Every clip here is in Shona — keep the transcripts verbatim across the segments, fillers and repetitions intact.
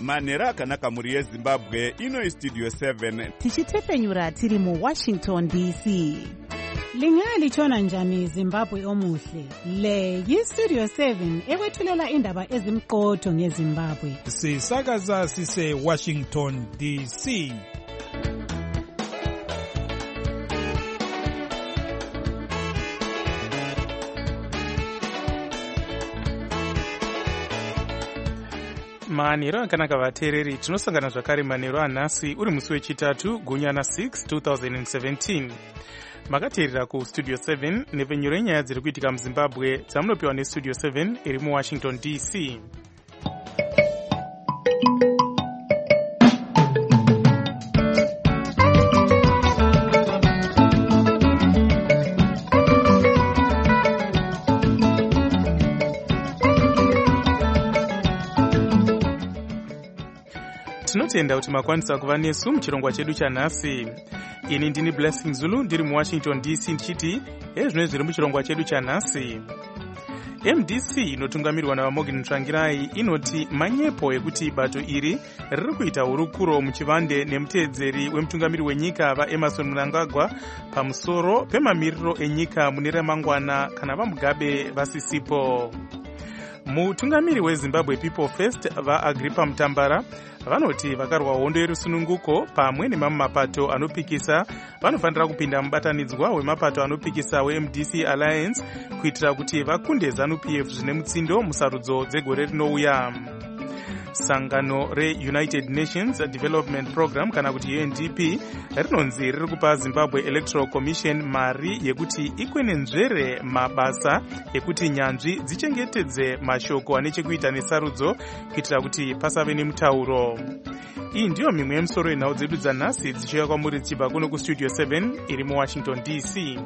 manhero akanaka mhuri yezimbabwe. Ino istudio seven tichitepenyura tiri mu Washington D C. Lingalitshona njani Zimbabwe omuhle? Le yistudio seven ekwethulela indaba ezimqotho ngeZimbabwe. Sisakaza sise Washington D C. Manhero akanaka vateereri, tinosangana zvakare manhero anhasi uri musi wechitatu gunyana six twenty seventeen. Makateerera ku Studio seven nepfenyuro yenyaya dziri kuitika muZimbabwe dzamunopiwa neStudio seven iri muWashington D C. Tinotenda kuti makwanisa kuva nesu muchirongwa chedu chanhasi. Ini ndini Blessing Zulu ndiri muWashington D C ndichiti ezvino zviri muchirongwa chedu chanhasi. M D C inotungamirwa naVamorgan Tsvangirai inoti manyepo ekuti bato iri riri kuita hurukuro muchivande nemuteedzeri wemutungamiri wenyika vaEmmerson Mnangagwa pamusoro pemamiriro enyika mune ramangwana kana vaMugabe vasisipo. Mutungamiri weZimbabwe People First vaAgrippa Mutambara vanoti vakarwa hondo yerusununguko pamwe nemamwe mapato anopikisa vanofanira kupinda mubatanidzwa wemapato anopikisa weM D C Alliance kuitira kuti vakunde ZANU P F zvine mutsindo musarudzo dzegore rinouya. Sangano reUnited Nations Development Program kana kuti U N D P rinonzi riri kupa Zimbabwe Electoral Commission mari yekuti ikwenenzvere mabasa ekuti nyanzvi dzichengetedze mashoko ane chekuita nesarudzo kuitira kuti pasave nemutauro. Iyi ndiyo mimwe yemisoro yenhau dzedu dzanhasi dzichiuya kwamuri dzichibva kuno kuStudio seven iri muWashington D C.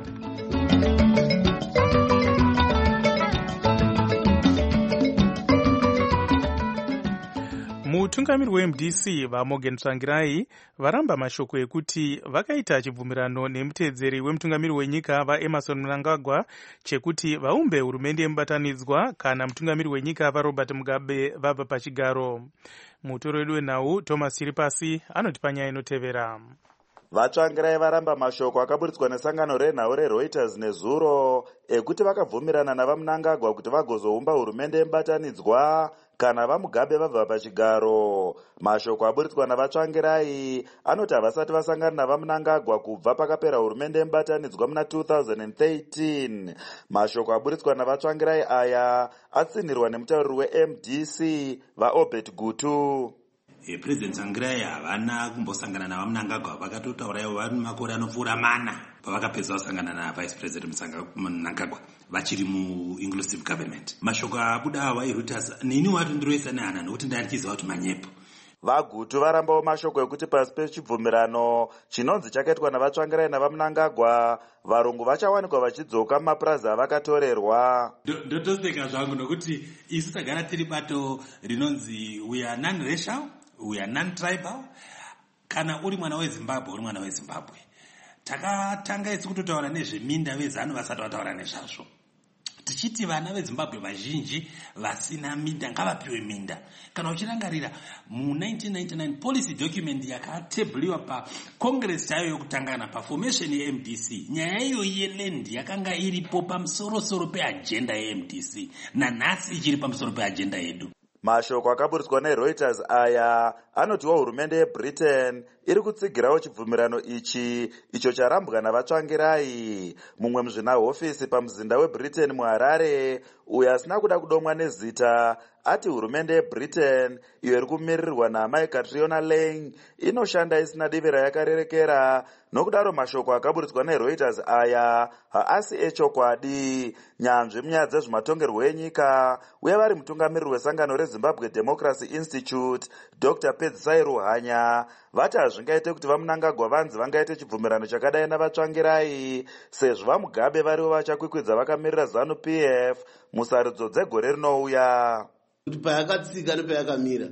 Mutungamiri weM D C vaMorgan Tsvangirai varamba mashoko ekuti vakaita chibvumirano nemuteedzeri wemutungamiri wenyika vaEmmerson Mnangagwa chekuti vaumbe hurumende yemubatanidzwa kana mutungamiri wenyika vaRobert Mugabe vabva pachigaro. Mutoro wedu wenhau Thomas Chiripasi anoti panyaya inotevera. Vatsvangirai varamba mashoko akaburitswa nesangano renhau reReuters nezuro ekuti vakabvumirana navaMnangagwa kuti vagozoumba hurumende yemubatanidzwa kana vaMugabe vabva pachigaro. Mashoko aburitswa navatsvangirai anoti havasati vasangana navaMnangagwa kubva pakapera hurumende yemubatanidzwa muna two thousand thirteen. Mashoko aburitswa navatsvangirai aya atsinirwa nemutauriri weM D C vaObert Gutu. E, President Tsvangirai havana kumbosangana navaMnangagwa, vakatotaurawo vari makore anopfuura mana pavakapedza kusangana naVice President Mnangagwa vachiri muinclusive government. Mashoko abuda awa eReuters nini wati ndiroisa nehana nokuti ndarichiziva kuti manyepo. VaGutu varambawo mashoko ekuti pasi pechibvumirano chinonzi chakaitwa navatsvangirai navaMnangagwa varungu vachawanikwa vachidzoka mumapurazi avakatorerwa. Ndotoseka zvangu nokuti isu tagara tiri bato rinonzi we are non-racial, we are non-tribal. Kana uri mwana weZimbabwe uri mwana weZimbabwe. Takatanga isu kutotaura nezveminda vezanu vasati vataura nezvazvo. Tichiti vana veZimbabwe vazhinji vasina minda ngavapiwe minda. Kana uchirangarira mu nineteen ninety-nine policy document yakatebuliwa pa Congress chayo yokutangana pa formation yeM D C, nyaya iyo yeland yakanga iripo pamusoro-soro peagenda yeM D C nanhasi ichiri pamusoro peagenda yedu. Mashoko akaburitswa neReuters aya anotiwa hurumende yeBritain iri kutsigirawo chibvumirano ichi icho charambwa navatsvangirai. Mumwe muzvinahofisi pamuzinda weBritain muHarare uyo asina kuda kudomwa nezita ati hurumende yeBritain iyo iri kumirirwa naMai Catriona Laing inoshanda isina divi rayakarerekera. Nokudaro mashoko akaburitswa neReuters aya haasi echokwadi. Nyanzvi munyaya dzezvematongerwo enyika uye vari mutungamiriri wesangano reZimbabwe Democracy Institute Doctor Pedzisai Ruhanya vati hazvingaite kuti vaMnangagwa vanzi vangaite chibvumirano chakadai navatsvangirai sezvo vaMugabe varivo vachakwikwidza vakamirira ZANU P F musarudzo dzegore rinouya. Kuti payakatsika nepayakamira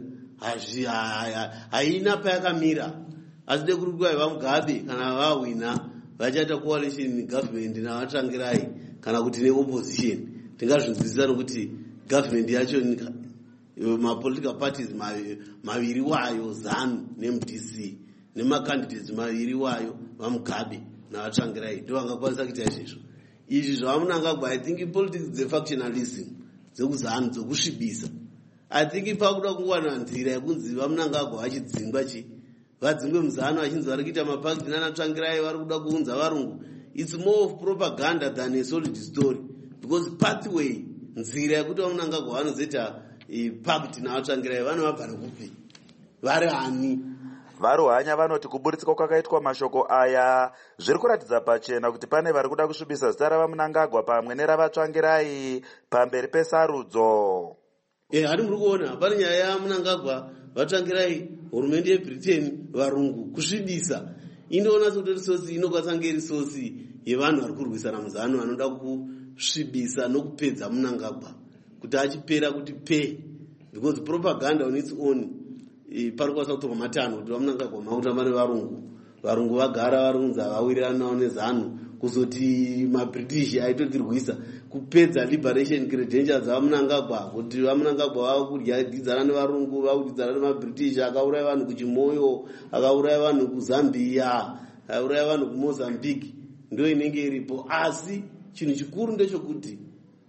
haina payakamira, asi dekuri kuva vaMugabe kana vawina vachaita coalition government navatsvangirai kana kuti neopposition tingazvinzwisisa nokuti government yacho mapolitical parties maviri wayo ZANU neM D C nemacandidates maviri wayo vaMugabe navatsvangirai ndo vangakwanisa kuita izvezvo. Izvi zvavaMunangagwa, I think politics dzefactionalism dzekuzanu dzokusvibisa. I think pakuda kuwana nzira yekunzi vaMunangagwa vachidzingwa chi vadzingwe muzano vachinzi vari kuita mapakti nanatsvangirai vari kuda kuunza varungu. It's more of propaganda than a solid story, because pathway nzira yekuti vaMunangagwa vanozoita pakti navatsvangirai vanovabva nekupi vari ani. Varuhanya vanoti kuburitsika kwakaitwa mashoko aya zviri kuratidza pachena kuti pane vari kuda kusvibisa zita ravaMunangagwa pamwe neravatsvangirai pamberi pesarudzo. Eh, hari muri kuona pane nyaya yaMunangagwa, vatsvangirai, hurumende yeBritain, varungu kusvibisa. Inoona kuti risosi inokwanisa kunge risosi yevanhu vari kurwisana muzano vanoda kusvibisa nokupedza Munangagwa kuti achipera kuti pe, because propaganda on its own pari kwasa kutopa matano kuti vaMunangagwa mautamba nevarungu, varungu vagara varunza vawirirana nawo nezanu kuzoti maBritish aitotirwisa kupedza liberation credentials dzaVaMunangagwa, kuti vaMunangagwa vakudyidzana nevarungu, vakudyidzana nemaBritish, akauraya vanhu kuChimoyo, akauraya vanhu kuZambia, akauraya vanhu kuMozambique, ndo inenge iripo. Asi chinhu chikuru ndechekuti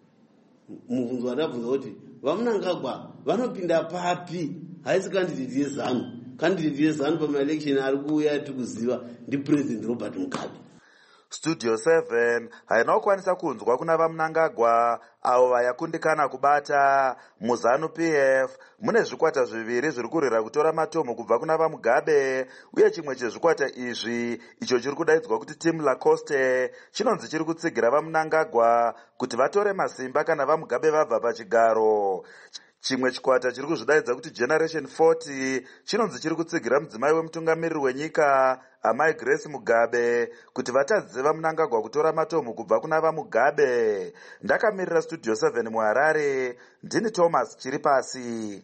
mubvunzo wandabvunza kuti vaMunangagwa vanopinda papi? Haisi candidate yeZANU. Candidate yeZANU pamaelection ari kuuya tikuziva ndiPresident Robert Mugabe. Studio seven hainokwanisa kunzwa kuna vaMunangagwa avo vayakundikana kubata muZANU P F. Mune zvikwata zviviri zviri kurira kutora matomo kubva kuna vaMugabe, uye chimwe chezvikwata izvi icho chiri kudaidzwa kuti Team Lacoste chinonzi chiri kutsigira vaMunangagwa kuti vatore masimba kana vaMugabe vabva pachigaro. Chimwe chikwata chiri kuzvidaidza kuti Generation forty chinonzi chiri kutsigira mudzimai wemutungamiriri wenyika Amai Grace Mugabe kuti vatadzise vaMunangagwa kutora matomo kubva kuna vaMugabe. Ndakamirira Studio seven muHarare, ndini Thomas Chiripasi.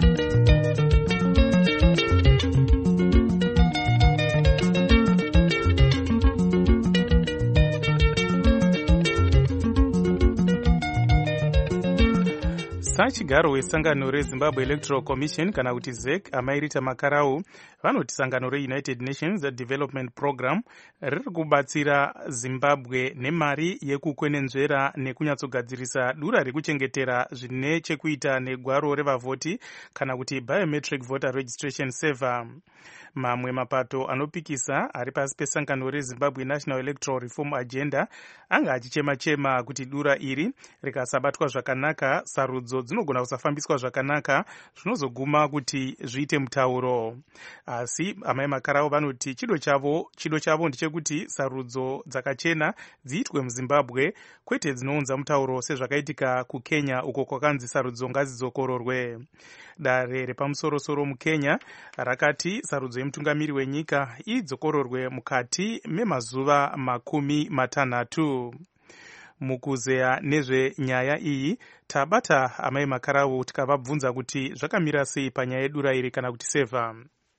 Sachigaro wesangano reZimbabwe Electoral Commission kana kuti Z E C Amai Rita Makarau vanoti sangano reUnited Nations Development Program riri kubatsira Zimbabwe nemari yekukwenenzvera nekunyatsogadzirisa dura rekuchengetera zvine chekuita negwaro revavhoti kana kuti Biometric Voter Registration Server. Mamwe mapato anopikisa ari pasi pesangano reZimbabwe National Electoral Reform Agenda anga achichema-chema kuti dura iri rikasabatwa zvakanaka sarudzo dzinogona kusafambiswa zvakanaka zvinozoguma kuti zviite mutauro. Asi Amai Makarau vanoti chido chavo chido chavo ndechekuti sarudzo dzakachena dziitwe muZimbabwe kwete dzinounza mutauro sezvakaitika kuKenya uko kwakanzi sarudzo ngadzizokororwe. Dare repamusoro-soro muKenya rakati sarudzo yemutungamiri wenyika idzokororwe mukati memazuva makumi matanhatu. Mukuzeya nezvenyaya iyi tabata Amai Makarau tikavabvunza kuti zvakamira sei panyaya yedura iri kana kuti seva.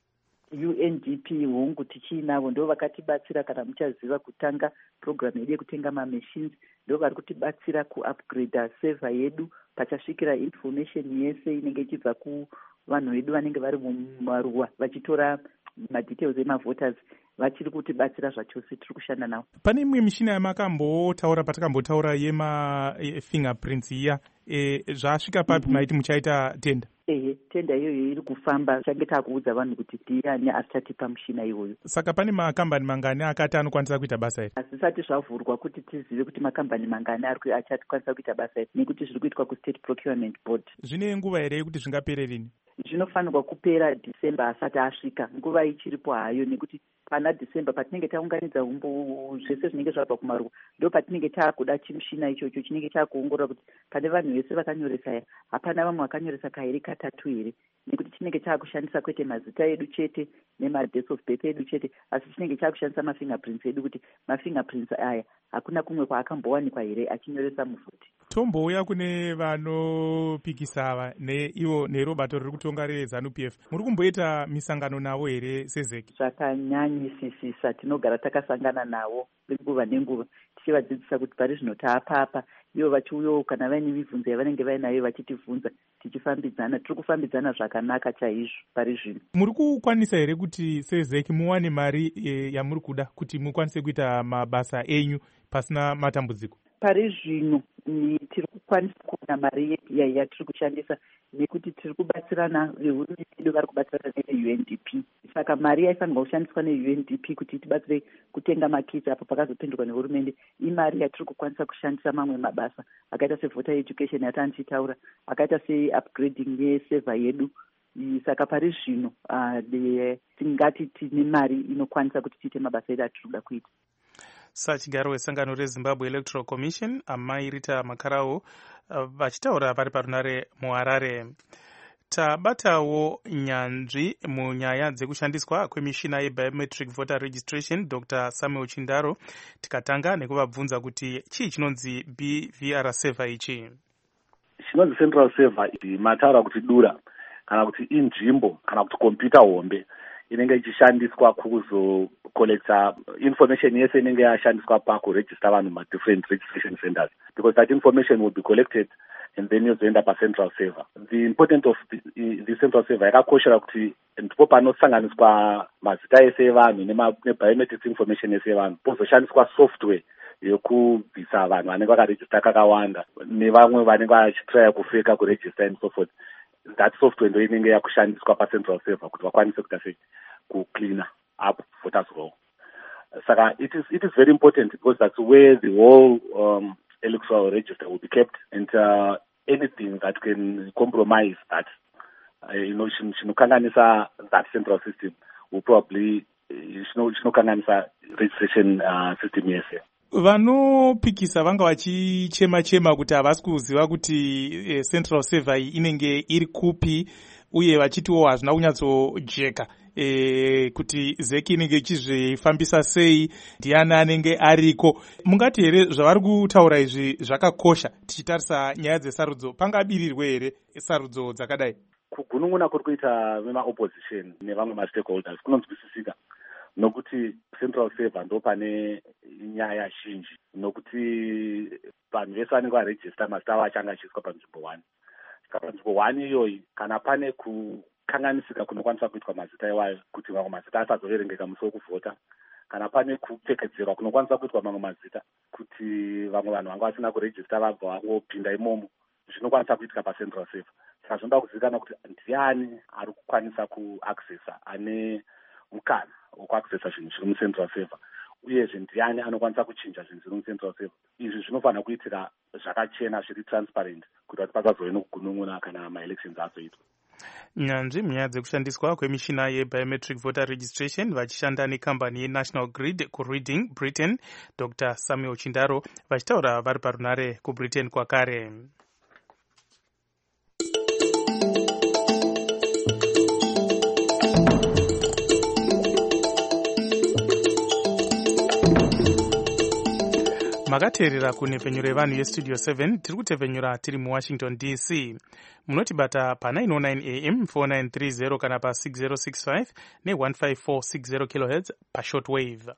U N D P hongu tichinavo ndo vakatibatsira kana muchaziva kutanga program yedu yekutenga mamachines, ndo vari kutibatsira kuupgrade server yedu pachasvikira information yese inenge ichibva kuvanhu vedu vanenge vari mumaruwa vachitora madetails emavoters vachiri kutibatsira zvachose tiri kushanda navo. Pane imwe mishina yamakambotaura patakambotaura yemafingerprints iya e, zvasvika papi maiti muchaita tenda? Ehe, tenda iyoyo iri kufamba, change takuudza vanhu kuti ndiani achatipa mushina iyoyo. Saka pane makambani mangani akati anokwanisa kuita basa iri? Hazvisati zvavhurwa kuti tizive kuti makambani mangani ari achatikwanisa kuita basa iri, nekuti zviri kuitwa kuState Procurement Board. Zvine nguva here yekuti zvingapere rini? Zvinofanirwa kupera December asati asvika, nguva ichiripo hayo, nekuti pana December patinenge taunganidza umbo zvese zvinenge zvabva kumaruwa ndo patinenge taakuda chimushina ichocho chinenge chaakuongorora kuti pane vanhu vese vakanyoresa here, hapana vamwe vakanyoresa kairi katatu here, nekuti chinenge chaakushandisa kwete mazita edu chete nemadates of birth edu chete, asi chinenge chaakushandisa mafingerprints edu kuti mafingerprints aya hakuna kumwe kwaakambowanikwa here achinyoresa muvhoti. Tombouya kune vanopikisa ava neivo nerobato riri kutonga reZANU P F, muri kumboita misangano navo here sezeki? Zvakanyanyisisisa, tinogara takasangana navo nguva nenguva tichivadzidzisa kuti pari zvino taapapa, ivo vachiuyawo kana vaine mibvunzo yavanenge vainayo vachitivhunza, tichifambidzana. Tiri kufambidzana zvakanaka chaizvo pari zvino. Muri kukwanisa here kuti sezeki muwane mari e, yamuri kuda kuti mukwanise kuita mabasa enyu pasina matambudziko? Pari zvino tiri kukwanisa kuona mari yatiri kushandisa nekuti tiri kubatsirana, vehurumende vari kubatsirana ne-U N D P. Saka mari yaifanirwa kushandiswa ne-U N D P kuti tibatsire kutenga makiti apo pakazopindurwa nehurumende, imari yatiri kukwanisa kushandisa mamwe mabasa akaita sevoter education yatanga tichitaura, akaita se-upgrading yesevha yedu. Saka pari zvino uh, tingati tine mari inokwanisa kuti tiite mabasa edu atiri kuda kuita. Sachigaro wesangano reZimbabwe Electoral Commission Amai Rita Makarau vachitaura vari parunare muHarare. Tabatawo nyanzvi munyaya dzekushandiswa kwemishina yebiometric voter registration Doctor Samuel Chindaro, tikatanga nekuvabvunza kuti chii chinonzi B V R server ichi. Chinonzi central server mataura kuti dura kana kuti inzvimbo kana kuti computer hombe inenge ichishandiswa kuzocollecta information yese inenge yashandiswa pakuregister vanhu ma-different registration centers, because that information will be collected and then yozoenda pa-central server. The importance of the, the central server yakakoshera kuti ndipo panosanganiswa mazita ese evanhu nebiometrics information ese evanhu, pozoshandiswa software yekubvisa vanhu vanenge vakaregister kakawanda nevamwe vanenge vachitraya kufeka kuregister and so forth. That software ndo inenge yakushandiswa pa-central server kuti vakwanise kuita sei ku-clean up voters roll. Saka it is it is very important because that's where the whole um, electoral register will be kept, and uh, anything that can compromise that, uh, you know, shinokanganisa that central system will probably shinokanganisa registration uh, system yese. Vanopikisa vanga vachichema chema kuti havasi kuziva kuti eh, central server inenge iri kupi, uye vachitiwo hazvina kunyatsojeka e, kuti zeki inenge ichizvifambisa sei, ndiani anenge ariko. Mungati here zvavari kutaura izvi zvakakosha tichitarisa nyaya dzesarudzo, pangabirirwe here sarudzo dzakadai? Kugunun'una kuri kuita vema-opposition nevamwe ma-stakeholders kunonzwisisika, nokuti central server ndo pane nyaya zhinji, nokuti vanhu vese vanenge varegister mazita avo achange achiiswa panzvimbo one. Panzvimbo one iyoyi kana pane kukanganisika kunokwanisa kuitwa mazita iwayo kuti mamwe mazita asazoverengeka musi wokuvhota, kana pane kupfekedzerwa kunokwanisa kuitwa mamwe mazita kuti vamwe vanhu vanga vasina kuregister vabva vangopinda imomo, zvinokwanisa kuitika pacentral server. Saka zvinoda kuzivikanwa kuti ndiani ari kukwanisa kuaccessa, ane mukana wokuaccessa zvinhu zviri mucentral server, uyezve ndiani anokwanisa kuchinja zvinhu zviri mucentral server. Izvi zvinofanira kuitika zvakachena, zviri transparent, kuti kuti pasazove nokugunun'una kana ma-elections azoitwa. Nyanzvi munyaya dzekushandiswa kwemishina yebiometric voter registration vachishanda nekambani yeNational Grid kuReading Britain, Doctor Samuel Chindaro vachitaura vari parunare kuBritain kwakare. Makateerera kunhepfenyuro yevanhu yestudio seven, tiri kutepfenyura tiri muWashington D C. Munotibata pa nine oh nine A M four nine three zero kana pa six zero six five ne one five four six zero kilohertz pa shortwave.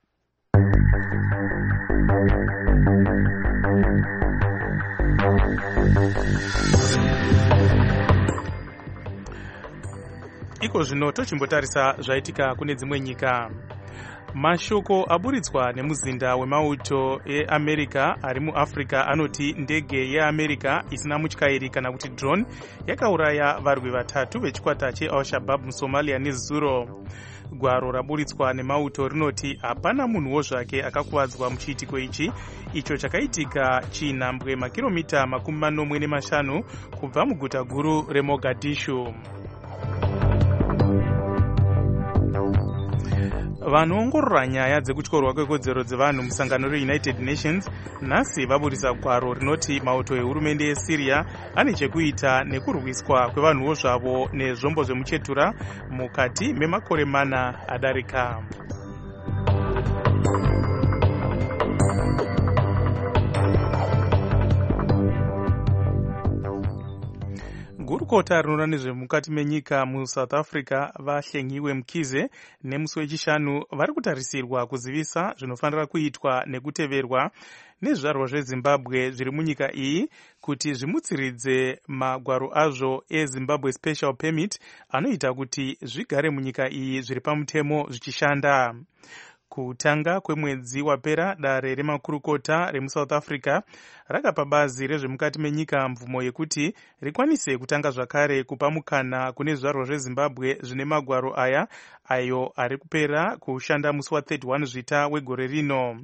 Iko zvino tochimbotarisa zvaitika kune dzimwe nyika. Mashoko aburitswa nemuzinda wemauto eAmerica ari muAfrica anoti ndege yeAmerica isina mutyairi kana kuti drone yakauraya varwi vatatu vechikwata cheAl-Shabaab muSomalia nezuro. Gwaro raburitswa nemauto rinoti hapana munhuwo zvake akakuvadzwa muchiitiko ichi, icho chakaitika chinhambwe makiromita makumi manomwe nemashanu kubva muguta guru reMogadishu. Vanoongorora nyaya dzekutyorwa kwekodzero dzevanhu musangano reUnited Nations nhasi vaburisa gwaro rinoti mauto ehurumende yeSyria ane chekuita nekurwiswa kwevanhuwo zvavo nezvombo zvemuchetura mukati memakore mana adarika. Gurukota rinoona nezvemukati menyika muSouth Africa vaHlengiwe Mkhize nemusi wechishanu vari kutarisirwa kuzivisa zvinofanira kuitwa nekuteverwa nezvizvarwa zvezimbabwe zviri munyika iyi kuti zvimutsiridze magwaro azvo ezimbabwe special permit anoita kuti zvigare munyika iyi zviri pamutemo zvichishanda. Kutanga kwemwedzi wapera, dare remakurukota remusouth Africa rakapa bazi rezvemukati menyika mvumo yekuti rikwanise kutanga zvakare kupa mukana kune zvizvarwa zvezimbabwe zvine magwaro aya ayo ari kupera kushanda musi wa thirty one zvita wegore rino.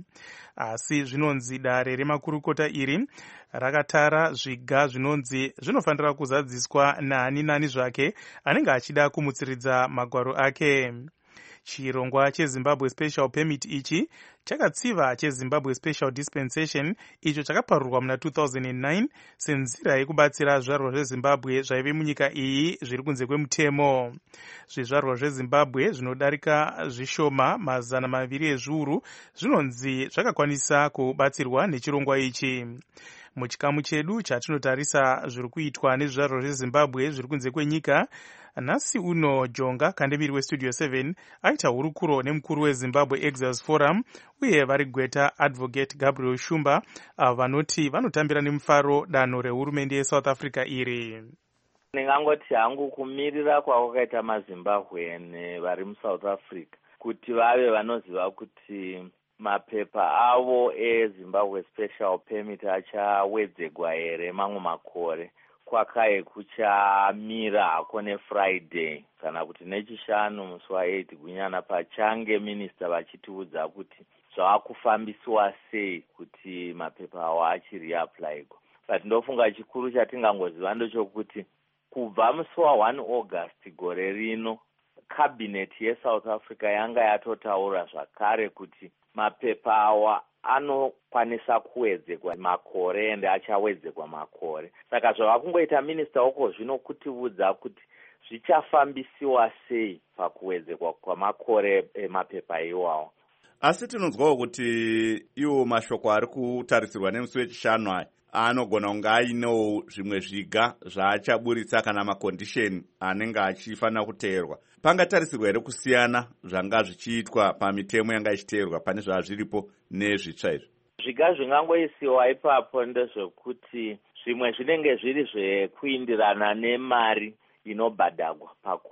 Asi zvinonzi dare remakurukota iri rakatara zviga zvinonzi zvinofanira kuzadziswa naani nani zvake anenge achida kumutsiridza magwaro ake. Chirongwa chezimbabwe special permit ichi chakatsiva chezimbabwe special dispensation icho chakaparurwa muna two thousand nine senzira yekubatsira zvizvarwa zvezimbabwe zvaive munyika iyi zviri kunze kwemutemo. Zvizvarwa zvezimbabwe zvinodarika zvishoma mazana maviri ezviuru zvinonzi zvakakwanisa kubatsirwa nechirongwa ichi. Muchikamu chedu chatinotarisa zviri kuitwa nezvizvarwa zvezimbabwe zviri kunze kwenyika, nhasi uno Jonga Kandemiri westudio seven aita hurukuro nemukuru weZimbabwe Exiles Forum uye vari gweta Advocate Gabriel Shumba avo vanoti vanotambira nemufaro danho rehurumende yeSouth Africa iri. Ndingangoti hangu kumirira kwakaita maZimbabwe vari muSouth Africa kuti vave vanoziva kuti mapepa avo eZimbabwe special permit achawedzegwa here mamwe makore. Kwakaye kuchamira hako neFriday kana kuti nechishanu musi wa8 gunyana pachange minista vachitiudza kuti zvakufambisiwa sei kuti mapepa awo achiri applygo. But ndofunga chikuru chatingangoziva ndochokuti kubva musi wa one August gore rino cabinet yeSouth Africa yanga yatotaura zvakare kuti mapepa awa anokwanisa kuwedzekwa makore ende achawedzekwa makore. Saka zvava kungoita minista uko zvino kutiudza kuti zvichafambisiwa sei pakuwedzekwa kwamakore emapepa iwawo. Asi tinonzwawo kuti iwo mashoko ari kutarisirwa nemusi wechishanu aya anogona kunge ainewo zvimwe zviga zvaachaburitsa kana makondisheni anenge achifanira kuteerwa. Pangatarisirwa here kusiyana zvanga zvichiitwa pamitemo yanga ichiteerwa pane zvazviripo nezvitsva izvi? Zviga zvingangoisiwa ipapo ndezvekuti zvimwe zvinenge zviri zvekuindirana nemari inobhadhagwa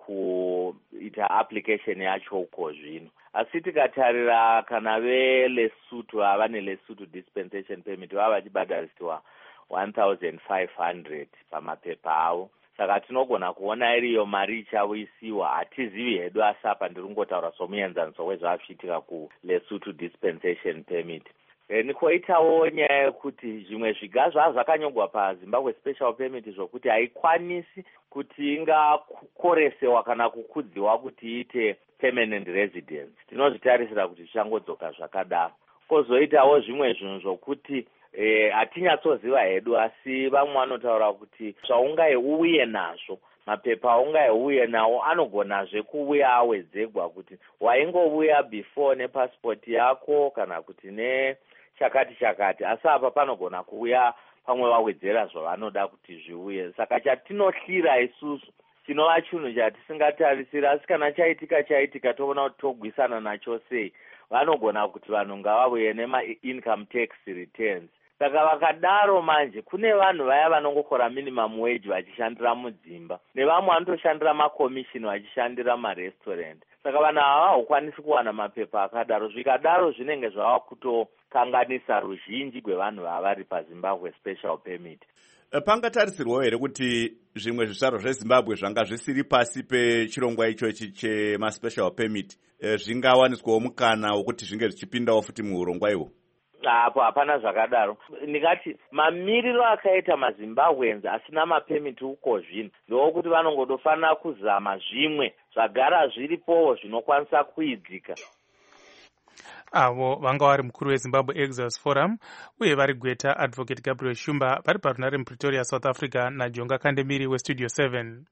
pakuita application yacho uko zvino. Asi tikatarira kana veLesotho vava neLesotho dispensation permit vava vachibhadharisiwa one thousand five hundred pamapepa avo. Saka tinogona kuona iriyo mari ichauyisiwa. Hatizivi hedu asi apa ndiri kungotaura somuenzaniso wezvazviitika kuLesotho dispensation permit. Nikoitawo nyaya yekuti zvimwe zviga zvava zvakanyogwa paZimbabwe special permit zvokuti haikwanisi kuti ingakoresewa kana kukudziwa kuti iite permanent residence. Tinozvitarisira kuti zvichangodzoka zvakadaro. Kozoitawo zvimwe zvinhu zvokuti hatinyatsoziva hedu asi vamwe vanotaura kuti zvaungaye uye nazvo mapepa aungaye uye nawo anogonazve kuuya awedzegwa kuti waingouya before nepassport yako kana kuti ne chakati chakati asi apa panogona kuuya pamwe vawedzera zvavanoda kuti zviuye. Saka chatinohlira isusu chinova chinhu chatisingatarisira asi kana chaitika chaitika toona kuti togwisana nacho sei. Vanogona kuti vanhu ngavauye nema-income tax returns. Saka vakadaro manje kune vanhu vaya vanongokora minimum wage vachishandira mudzimba nevamwe vanotoshandira makomishini vachishandira marestaurant. Saka vanhu ava havakwanisi kuwana mapepa akadaro. Zvikadaro zvinenge zvava kutokanganisa ruzhinji rwevanhu vava vari paZimbabwe special permit. Pangatarisirwawo here kuti zvimwe zvizvarwa zveZimbabwe zvanga zvisiri pasi pechirongwa ichochi chemaspecial permit zvingawaniswawo mukana wokuti zvinge zvichipindawo futi muurongwa ihwo? Apo hapana zvakadaro. Ndingati mamiriro akaita maZimbabweans asina mapemiti uko zvino ndokuti vanongodofanira kuzama zvimwe zvagara zviripowo zvinokwanisa kuidzika. Avo vanga vari mukuru weZimbabwe Exiles Forum uye vari gweta Advocate Gabriel Shumba vari parunare muPretoria, South Africa naJonga Kandemiri westudio seven.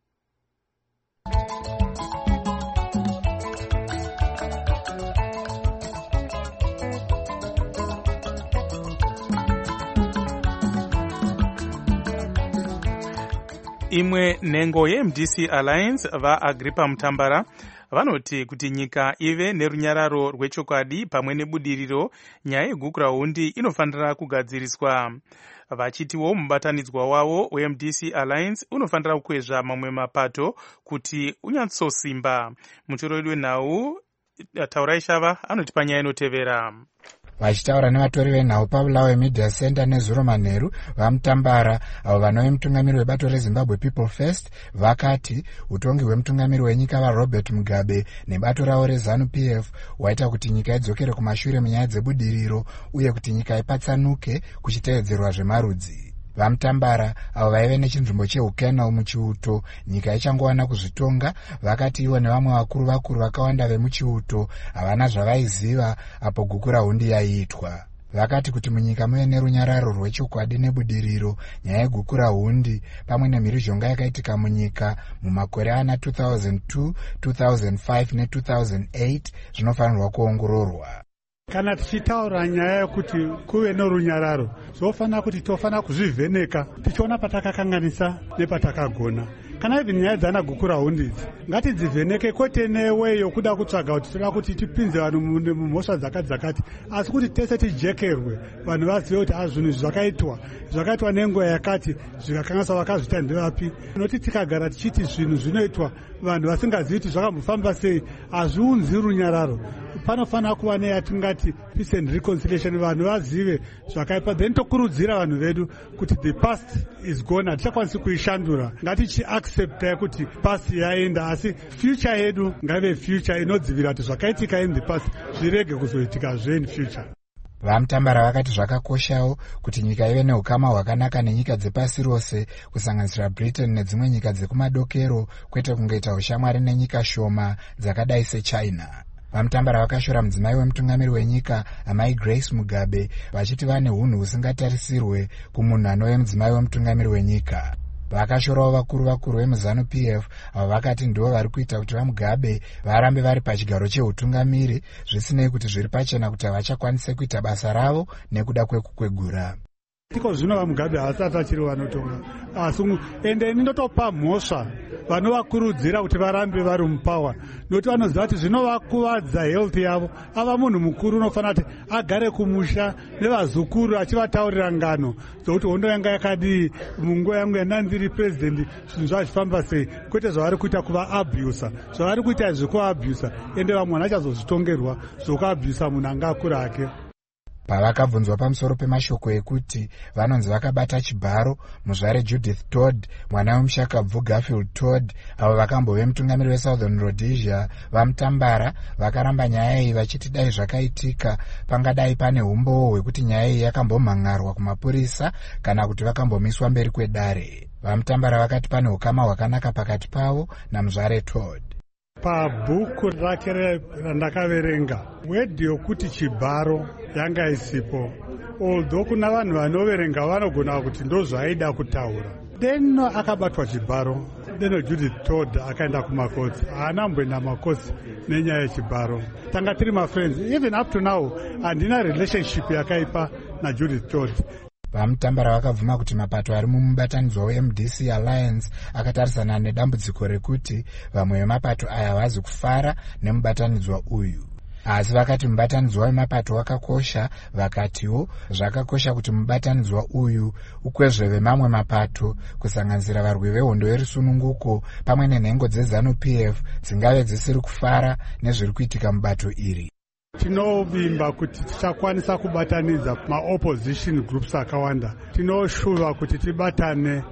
Imwe nhengo yeM D C Alliance vaAgripa Mutambara vanoti kuti nyika ive nerunyararo rwechokwadi pamwe nebudiriro, nyaya yegukurahundi inofanira kugadziriswa. Vachitiwo mubatanidzwa wavo weM D C Alliance unofanira kukwezva mamwe mapato kuti unyatsosimba. Mutoro wedu wenhau Taurai Shava anoti panyaya inotevera. Vachitaura nevatori venhau paBulawayo Media Center nezuro manheru vaMutambara avo vanove mutungamiri webato reZimbabwe People First vakati utongi hwemutungamiri wenyika vaRobert Mugabe nebato ravo reZANU P F waita kuti nyika idzokere kumashure munyaya dzebudiriro uye kuti nyika ipatsanuke kuchiteedzerwa zvemarudzi. VaMutambara avo vaive nechinzvimbo cheUkenal muchiuto nyika ichangowana kuzvitonga vakati ivo nevamwe vakuru vakuru vakawanda vemuchiuto havana zvavaiziva apo gukurahundi yaiitwa. Vakati kuti munyika muve nerunyararo rwechokwadi nebudiriro, nyaya yegukurahundi pamwe nemhirizhonga yakaitika munyika mumakore ana two thousand two, two thousand five ne two thousand eight zvinofanirwa kuongororwa. Kana tichitaura nyaya yekuti kuve norunyararo, zvofanira kuti tofanira kuzvivheneka tichiona patakakanganisa nepatakagona. Kana ivi nyaya dzana gukurahundi idzi ngatidzivheneke kwete newe yokuda kutsvaga kuti toda kuti tipinze vanhu mumhosva dzakati dzakati, asi kuti tese tijekerwe vanhu vazive kuti hazvinhu zvakaitwa zvakaitwa nenguva yakati zvikakanganisa vakazviita ndevapi. Noti tikagara tichiti zvinhu zvinoitwa vanhu vasingazivi kuti zvakambofamba sei hazviunzi runyararo. Panofanira kuva neyatingati peace and reconciliation, vanhu vazive zvakaipa, then tokurudzira vanhu vedu kuti the past is gone, hatichakwanisi kuishandura. Ngatichiaccepta kuti past yaenda, asi future yedu ngaive future inodzivira kuti zvakaitika in the past zvirege kuzoitikazve in future. VaMutambara vakati zvakakoshawo kuti nyika ive neukama hwakanaka nenyika dzepasi rose kusanganisira Britain nedzimwe nyika dzekumadokero, kwete kungoita ushamwari nenyika shoma dzakadai seChina. VaMutambara vakashora mudzimai wemutungamiri wenyika amai Grace Mugabe vachiti vane hunhu husingatarisirwe kumunhu anove mudzimai wemutungamiri wenyika. Vakashorawo vakuru vakuru vemuZANU P F avo vakati ndivo vari kuita kuti vaMugabe varambe vari pachigaro cheutungamiri zvisinei kuti zviri pachena kuti havachakwanise kuita basa ravo nekuda kwekukwegura. Tiko zvino vaMugabe havasati vachiri vanotonga, asi ende ndinotopa mhosva vanovakurudzira kuti varambe vari mupawa, nokuti vanoziva kuti zvinovakuvadza health yavo. Ava munhu mukuru unofanira kuti agare kumusha nevazukuru achivataurira ngano dzokuti hondo yanga yakadii munguva yangu yanandiri president, zvinhu zvazvifamba sei, kwete zvavari kuita kuvaabhusa. Zvavari kuita zvekuabhusa ende vamwe vanachazozvitongerwa zvokuabhusa munhu anga akura hake. Pavakabvunzwa pamusoro pemashoko ekuti vanonzi vakabata chibharo muzvare Judith Todd mwana wemushakabvu Garfield Todd avo vakambove mutungamiri weSouthern Rhodesia, vaMutambara vakaramba nyaya iyi vachiti dai zvakaitika pangadai pane umbowo hwekuti nyaya iyi yakambomhangarwa kumapurisa kana kuti vakambomiswa mberi kwedare. VaMutambara vakati pane ukama hwakanaka pakati pavo namuzvare Todd. Pabhuku rake randakaverenga wedhi yokuti chibharo yanga isipo, although kuna vanhu vanoverenga vanogona kuti ndozvaaida kutaura. Deno akabatwa chibharo, deno Judith Todd akaenda kumakotsi, haana mboenda makotsi nenyaya yechibharo. Tanga tiri mafriends, even up to now handina relationship yakaipa naJudith Todd. VaMutambara vakabvuma kuti mapato ari mumubatanidzwa weM D C Alliance akatarisana nedambudziko rekuti vamwe vemapato aya havazi kufara nemubatanidzwa uyu. Asi vakati mubatanidzwa wemapato wakakosha, vakatiwo zvakakosha kuti mubatanidzwa uyu ukwezve vemamwe mapato kusanganisira varwi vehondo yerusununguko pamwe nenhengo dzeZANU P F dzingave dzisiri kufara nezviri kuitika mubato iri. Tinovimba kuti tichakwanisa kubatanidza maopposition groups akawanda. Tinoshuva kuti tibatane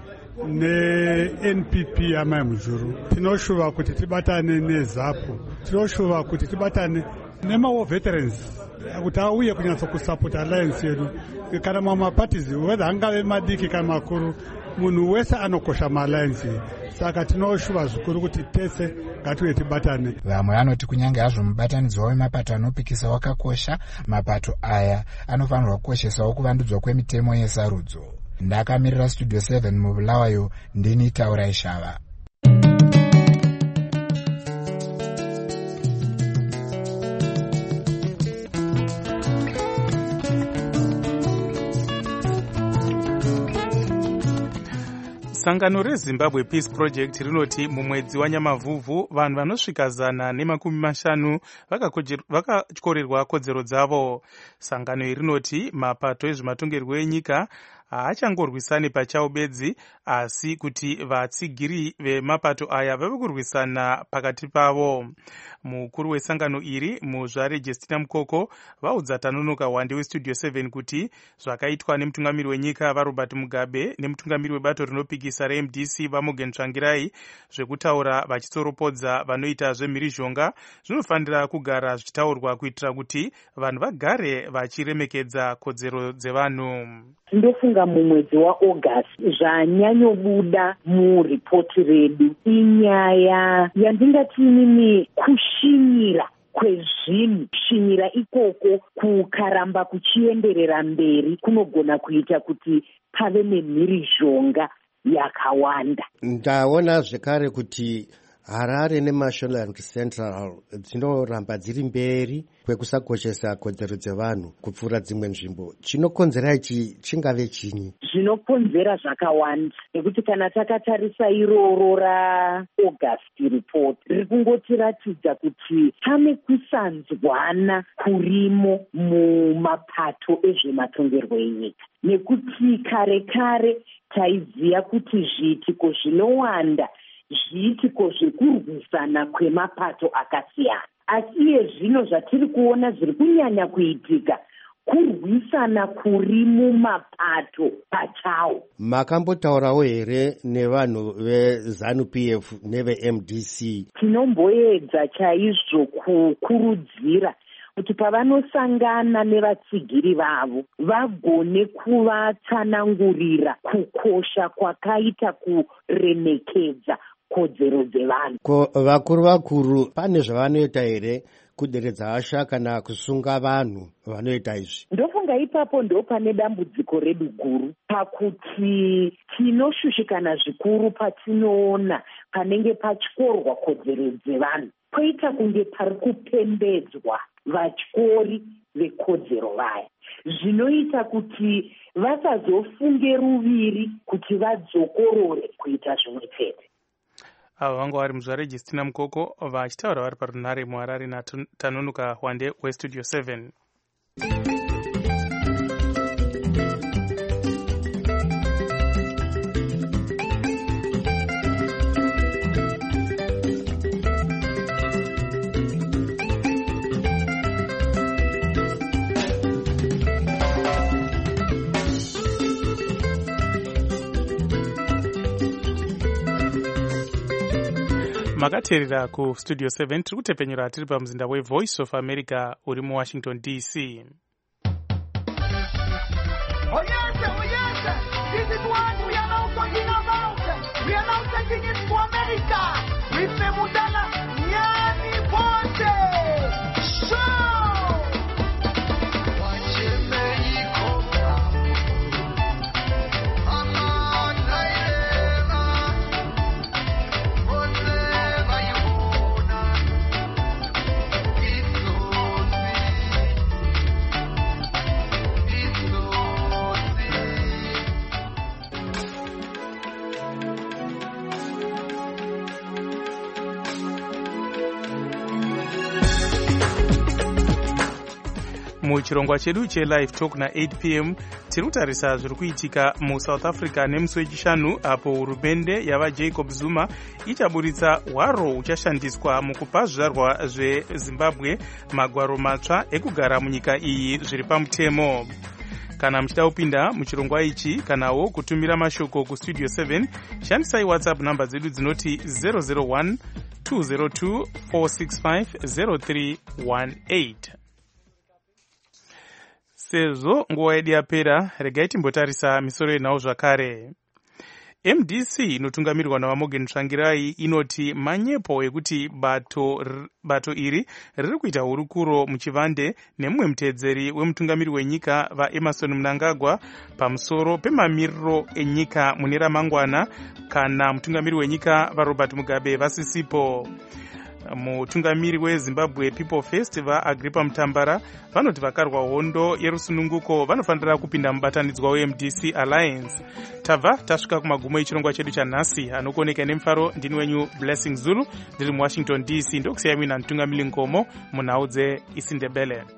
neN P P yamai mujuru, tinoshuva kuti tibatane neZAPU, tinoshuva kuti tibatane nemawo veterans kuti auye kunyatsa kusapota alliance yedu. Kana mamwe parties whether angave madiki kana makuru, munhu wese anokosha maalliance. Saka tinoshuva zvikuru kuti tese ngatiuye tibatane. Vamwe vanoti kunyange hazvo mubatanidzwa wemapato anopikisa wakakosha, mapato aya anofanirwa kukoshesawo kuvandudzwa kwemitemo yesarudzo. Ndakamirira Studio seven muBulawayo, ndini Taurai Shava. sangano rezimbabwe peace project rinoti mumwedzi wanyamavhuvhu vanhu vanosvika zana nemakumi mashanu vakatyorerwa kodzero dzavo. Sangano iri rinoti mapato ezvematongerwo enyika haachangorwisani pachawo bedzi, asi kuti vatsigiri vemapato aya vave kurwisana pakati pavo. Mukuru wesangano iri muzvare Justina Mukoko vaudza Tanonoka Wande westudio seven kuti zvakaitwa nemutungamiri wenyika vaRobert Mugabe nemutungamiri webato rinopikisa reM D C vaMorgan Tsvangirai zvekutaura vachitsoropodza vanoita zvemhirizhonga zvinofanira kugara zvichitaurwa kuitira kuti vanhu vagare vachiremekedza kodzero dzevanhu. Ndofunga mumwedzi waAugust zvanyanyobuda muripoti redu inyaya yandingati inini kushinyira kwezvinhu. Kushinyira ikoko kukaramba kuchienderera mberi kunogona kuita kuti pave nemhirizhonga yakawanda. Ndaona zvekare kuti Harare neMashonaland Central dzinoramba dziri mberi kwekusakoshesa kodzero dzevanhu kupfuura dzimwe nzvimbo. Chinokonzera ichi chingave chinyi? Zvinokonzera zvakawanda, nekuti kana takatarisa iroro raAugust report riri kungotiratidza kuti pane kusanzwana kurimo mumapato ezvematongerwo enyika, nekuti kare kare taiziva kuti zviitiko zvinowanda zviitiko zvekurwisana kwemapato akasiyana, asi iye zvino zvatiri kuona zviri kunyanya kuitika kurwisana kuri mumapato pachawo. Makambotaurawo here nevanhu veZANU P F neveM D C? Tinomboedza chaizvo kukurudzira kuti pavanosangana nevatsigiri vavo vagone kuvatsanangurira kukosha kwakaita kuremekedza kodzero dzevanhu. Ko vakuru vakuru pane zvavanoita here kuderedza hasha kana kusunga vanhu vanoita izvi? Ndofunga ipapo ndo pane dambudziko redu guru, pakuti tinoshushikana zvikuru patinoona panenge pachkorwa kodzero dzevanhu poita kunge pari kupembedzwa vatyori vekodzero vaya, zvinoita kuti vasazofunge ruviri kuti vadzokorore kuita zvimwe chete. Ava vanga vari muzvare Justina Mukoko vachitaura vari parunhare muHarare naTanonoka Wande westudio seven. Makateerera ku studio seven tiri kutepenyera tiri pamuzinda weVoice of America uri muWashington D C. Oh yes, oh yes, this is what we are now talking about. We are now taking it to America with the Mudala Nyani Bonte Show. Muchirongwa chedu cheLive Talk na eight p m tiri kutarisa zviri kuitika muSouth Africa nemusi wechishanu apo hurumende yavaJacob Zuma ichaburitsa hwaro huchashandiswa mukupa zvizvarwa zveZimbabwe magwaro matsva ekugara munyika iyi zviri pamutemo. Kana muchida kupinda muchirongwa ichi kanawo kutumira mashoko kustudio seven, shandisai WhatsApp namba dzedu dzinoti zero zero one two zero two four six five zero three one eight. Sezvo nguva yedu yapera, regai timbotarisa misoro yenhau zvakare. M D C inotungamirwa navaMorgan Tsvangirai inoti manyepo ekuti bato, bato iri riri kuita hurukuro muchivande nemumwe muteedzeri wemutungamiri wenyika vaEmerson Mnangagwa pamusoro pemamiriro enyika mune ramangwana kana mutungamiri wenyika vaRobert Mugabe vasisipo. mutungamiri wezimbabwe people first vaagripa mutambara vanoti vakarwa hondo yerusununguko vanofanira kupinda mubatanidzwa we M D C alliance. tabva tasvika kumagumo echirongwa chedu chanhasi. anokuoneka nemufaro ndini wenyu Blessing Zulu ndiri muwashington D C. ndokusiyamina mutungamiri ngomo munhau dzeisindebele.